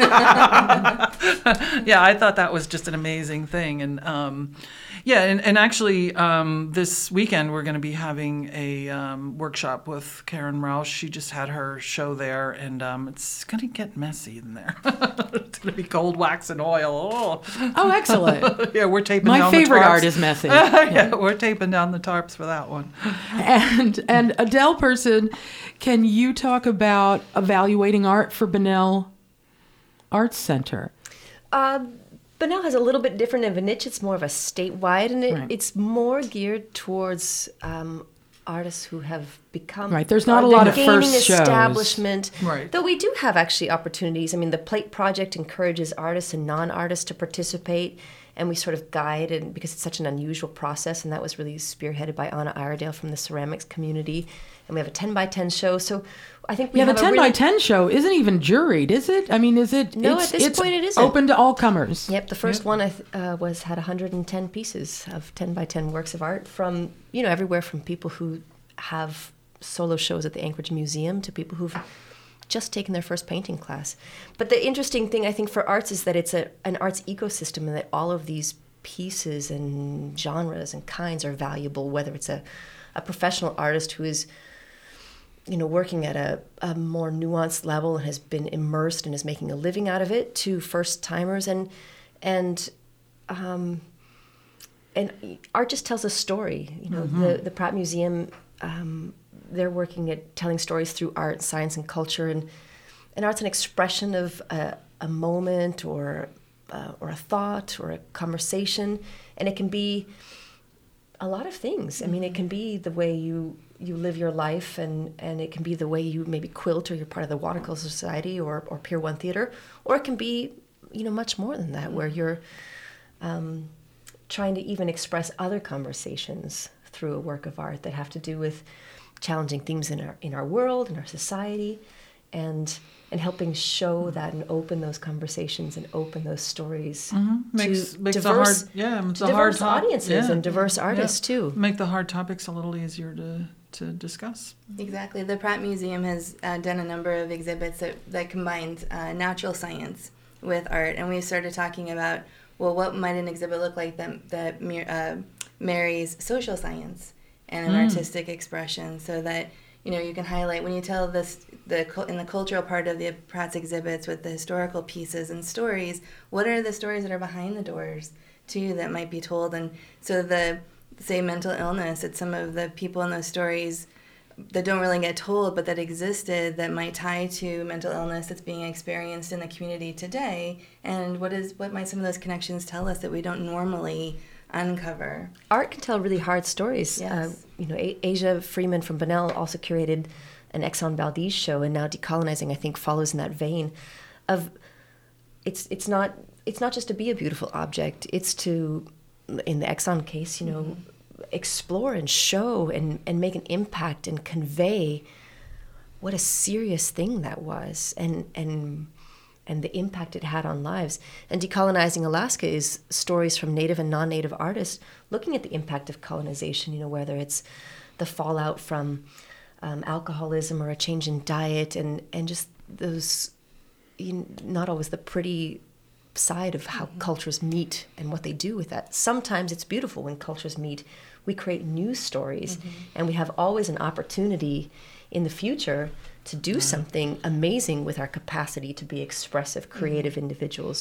Yeah, I thought that was just an amazing thing. And um, yeah, and, and actually um, this weekend we're going to be having a um, workshop with Karen Rausch. She just had her show there, and um, it's going to get messy in there. It's going to be cold wax and oil. Oh, oh excellent. Yeah, we're taping my down favorite the tarps. art is messy. yeah, Yeah. we're taping down the tarps for that one. And and Adele Person, can you talk about evaluating art for Bunnell Arts Center? Uh, Bunnell has a little bit different of a niche. It's more of a statewide, and it, Right. it's more geared towards um, artists who have become Right, there's not uh, a lot they're of gaining first shows. establishment. Right. Though we do have actually opportunities. I mean, the Plate Project encourages artists and non-artists to participate, and we sort of guide, and because it's such an unusual process, and that was really spearheaded by Anna Iredale from the ceramics community. And we have a ten by ten show, so I think we Yeah, have the a ten really by ten show isn't even juried, is it? I mean, is it? No, it's, at this it's point it isn't. open to all comers. Yep, the first one I th- uh, was had one hundred ten pieces of ten by ten works of art from, you know, everywhere from people who have solo shows at the Anchorage Museum to people who've just taken their first painting class. But the interesting thing I think for arts is that it's a an arts ecosystem, and that all of these pieces and genres and kinds are valuable, whether it's a, a professional artist who is, you know, working at a, a more nuanced level and has been immersed and is making a living out of it, to first timers, and and um, and art just tells a story. You know, mm-hmm. the the Pratt Museum, um, they're working at telling stories through art, science, and culture, and and art's an expression of a, a moment or uh, or a thought or a conversation, and it can be a lot of things. I mean, it can be the way you you live your life, and, and it can be the way you maybe quilt, or you're part of the Watercolor Society or, or Pier One Theater, or it can be, you know, much more than that, where you're um, trying to even express other conversations through a work of art that have to do with challenging themes in our in our world, in our society, and and helping show that and open those conversations and open those stories Mm-hmm. Makes, to makes diverse, a hard, yeah, it's to a hard diverse top- audiences yeah. and diverse artists Yeah. too. Make the hard topics a little easier to, to discuss. Exactly. The Pratt Museum has uh, done a number of exhibits that, that combined uh, natural science with art, and we started talking about, well, what might an exhibit look like that, that uh, marries social science and an Mm. artistic expression, so that, you know, you can highlight when you tell this the in the cultural part of the Pratt's exhibits with the historical pieces and stories. What are the stories that are behind the doors too that might be told? And so the say mental illness, it's some of the people in those stories that don't really get told, but that existed, that might tie to mental illness that's being experienced in the community today. And what is what might some of those connections tell us that we don't normally uncover? Art can tell really hard stories. Yes. Uh, you know, A- Asia Freeman from Bunnell also curated an Exxon Valdez show, and now Decolonizing, I think, follows in that vein. Of it's it's not it's not just to be a beautiful object. It's to, in the Exxon case, you know, mm-hmm. explore and show and, and make an impact and convey what a serious thing that was, and and. and the impact it had on lives. And Decolonizing Alaska is stories from Native and non-Native artists looking at the impact of colonization, you know, whether it's the fallout from um, alcoholism or a change in diet, and, and just those, you know, not always the pretty side of how mm-hmm. cultures meet and what they do with that. Sometimes it's beautiful when cultures meet. We create new stories, mm-hmm. and we have always an opportunity in the future to do mm-hmm. something amazing with our capacity to be expressive, creative mm-hmm. individuals.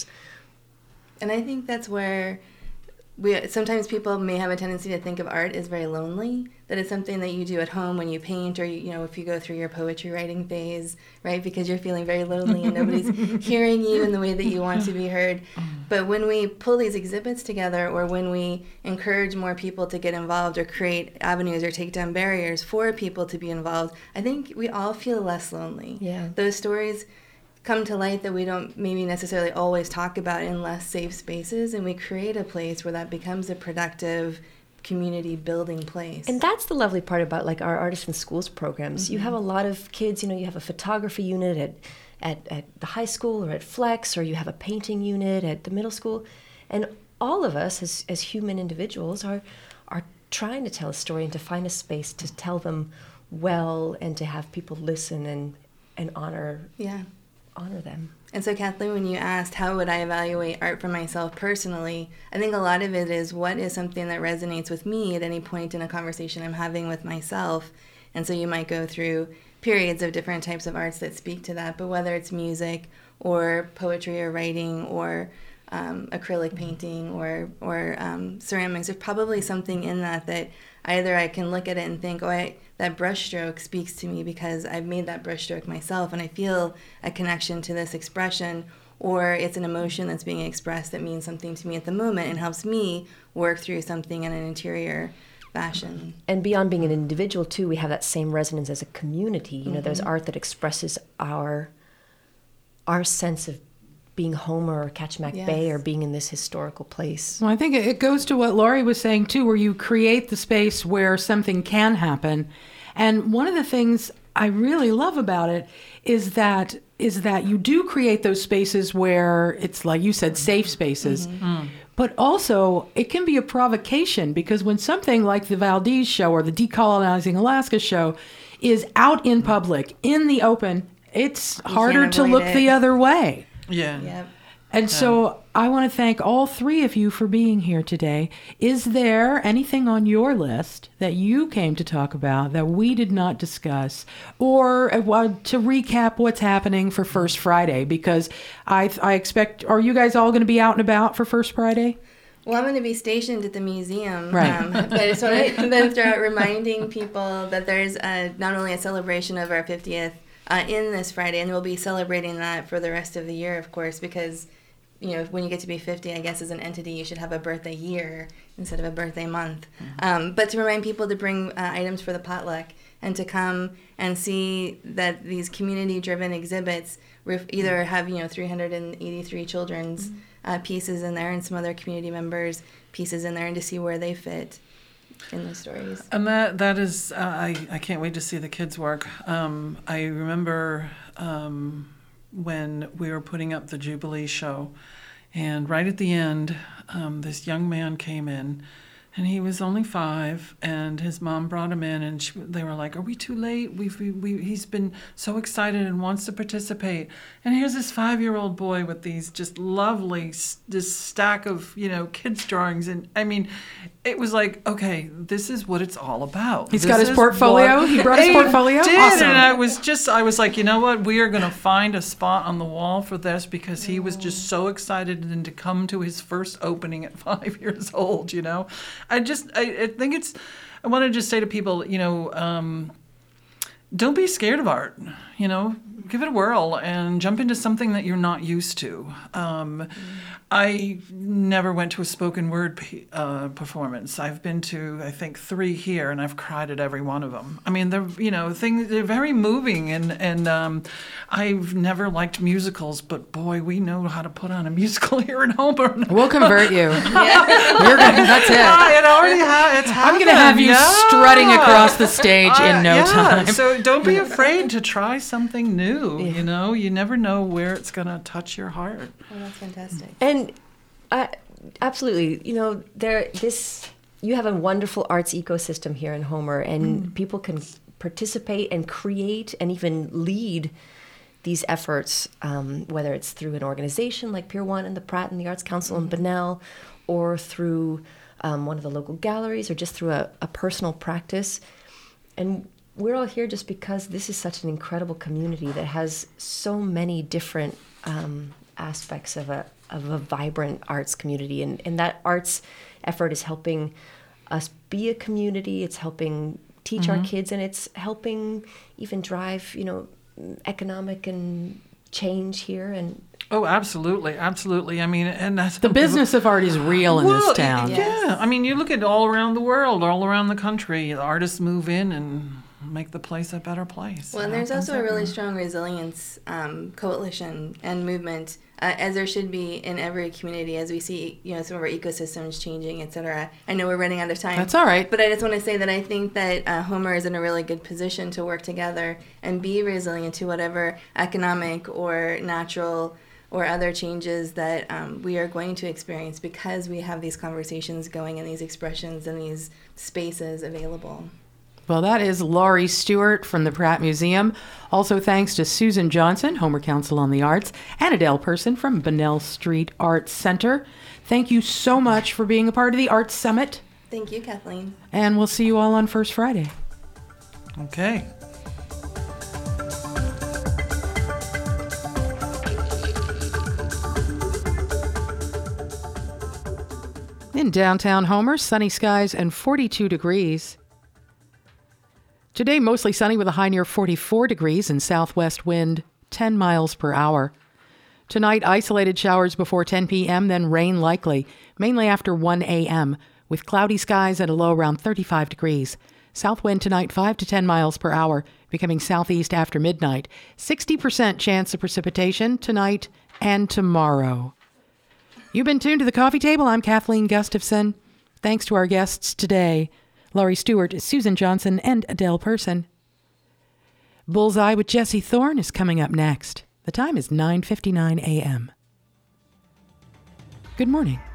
And I think that's where we sometimes people may have a tendency to think of art as very lonely, that it's something that you do at home when you paint, or, you know, if you go through your poetry writing phase, right, because you're feeling very lonely and nobody's hearing you in the way that you want to be heard. But when we pull these exhibits together, or when we encourage more people to get involved or create avenues or take down barriers for people to be involved, I think we all feel less lonely. Yeah. Those stories come to light that we don't maybe necessarily always talk about in less safe spaces, and we create a place where that becomes a productive community building place. And that's the lovely part about like our Artists in Schools programs. Mm-hmm. You have a lot of kids, you know, you have a photography unit at, at, at the high school or at Flex, or you have a painting unit at the middle school. And all of us as, as human individuals are are trying to tell a story and to find a space to tell them well and to have people listen and, and honor yeah. honor them. And so, Kathleen, when you asked how would I evaluate art for myself personally, I think a lot of it is what is something that resonates with me at any point in a conversation I'm having with myself. And so you might go through periods of different types of arts that speak to that, but whether it's music or poetry or writing or um, acrylic painting or, or um, ceramics, there's probably something in that that either I can look at it and think, oh, I, that brushstroke speaks to me because I've made that brushstroke myself and I feel a connection to this expression, or it's an emotion that's being expressed that means something to me at the moment and helps me work through something in an interior fashion. And beyond being an individual, too, we have that same resonance as a community. You know, mm-hmm. there's art that expresses our our sense of being Homer or Kachemak yes. Bay or being in this historical place. Well, I think it goes to what Laurie was saying, too, where you create the space where something can happen. And one of the things I really love about it is that is that you do create those spaces where it's, like you said, safe spaces. Mm-hmm. Mm. But also, it can be a provocation, because when something like the Valdez show or the Decolonizing Alaska show is out in public, in the open, it's you harder to look it. the other way. Yeah. Yep. And so I want to thank all three of you for being here today. Is there anything on your list that you came to talk about that we did not discuss? Or uh, to recap what's happening for First Friday? Because I, I expect, are you guys all going to be out and about for First Friday? Well, I'm going to be stationed at the museum. Right. Um, but I just want to then start reminding people that there's a, not only a celebration of our fiftieth uh, in this Friday, and we'll be celebrating that for the rest of the year, of course, because you know, when you get to be fifty, I guess as an entity, you should have a birthday year instead of a birthday month. Mm-hmm. Um, but to remind people to bring uh, items for the potluck and to come and see that these community-driven exhibits ref- either have, you know, three hundred eighty-three children's mm-hmm. uh, pieces in there and some other community members' pieces in there, and to see where they fit in the stories. And that that is, uh, I, I can't wait to see the kids' work. Um, I remember... Um, when we were putting up the Jubilee show, and right at the end, um, this young man came in, and he was only five, and his mom brought him in, and she, they were like, "Are we too late? We've, we, we, he's been so excited and wants to participate." And here's this five-year-old boy with these just lovely, this stack of, you know, kids' drawings, and I mean, it was like, okay, this is what it's all about. He's this got his portfolio. He brought his portfolio. Did, awesome. And I was just, I was like, you know what? We are going to find a spot on the wall for this, because he was just so excited and to come to his first opening at five years old. You know, I just, I, I think it's. I want to just say to people, you know, um, don't be scared of art. You know, give it a whirl and jump into something that you're not used to. Um, mm. I never went to a spoken word uh, performance. I've been to, I think, three here, and I've cried at every one of them. I mean, they're, you know, things, they're very moving, and, and um, I've never liked musicals, but boy, we know how to put on a musical here in Homer. We'll convert you. Yeah. You're gonna, that's it. Yeah, it already ha- it's happened. I'm going to have you yeah. strutting across the stage uh, in no yeah. time. So don't be afraid to try something new. Yeah. You know, you never know where it's going to touch your heart. Oh, that's fantastic. And uh, absolutely, you know, there this you have a wonderful arts ecosystem here in Homer, and mm. people can participate and create and even lead these efforts, um, whether it's through an organization like Pier One and the Pratt and the Arts Council mm-hmm. in Bunnell, or through um, one of the local galleries, or just through a, a personal practice. And we're all here just because this is such an incredible community that has so many different um, aspects of a of a vibrant arts community, and, and that arts effort is helping us be a community. It's helping teach mm-hmm. our kids, and it's helping even drive, you know, economic and change here. And oh, absolutely, absolutely. I mean, and that's the business of art is real in well, this town. Yeah, I mean, you look at all around the world, all around the country, the artists move in and make the place a better place. Well, It and there's happens also a really everywhere. strong resilience um, coalition and movement, uh, as there should be in every community, as we see, you know, some of our ecosystems changing, et cetera. I know we're running out of time. That's all right. But I just want to say that I think that uh, Homer is in a really good position to work together and be resilient to whatever economic or natural or other changes that um, we are going to experience, because we have these conversations going and these expressions and these spaces available. Well, that is Laurie Stewart from the Pratt Museum. Also thanks to Susan Johnson, Homer Council on the Arts, and Adele Person from Bunnell Street Arts Center. Thank you so much for being a part of the Arts Summit, Thank you, Kathleen. and we'll see you all on First Friday. Okay. In downtown Homer, sunny skies and forty-two degrees. Today, mostly sunny with a high near forty-four degrees and southwest wind ten miles per hour. Tonight, isolated showers before ten p.m., then rain likely, mainly after one a.m., with cloudy skies and a low around thirty-five degrees. South wind tonight five to ten miles per hour, becoming southeast after midnight. sixty percent chance of precipitation tonight and tomorrow. You've been tuned to The Coffee Table. I'm Kathleen Gustafson. Thanks to our guests today, Laurie Stewart, Susan Johnson, and Adele Person. Bullseye with Jesse Thorne is coming up next. The time is nine fifty-nine a.m. Good morning.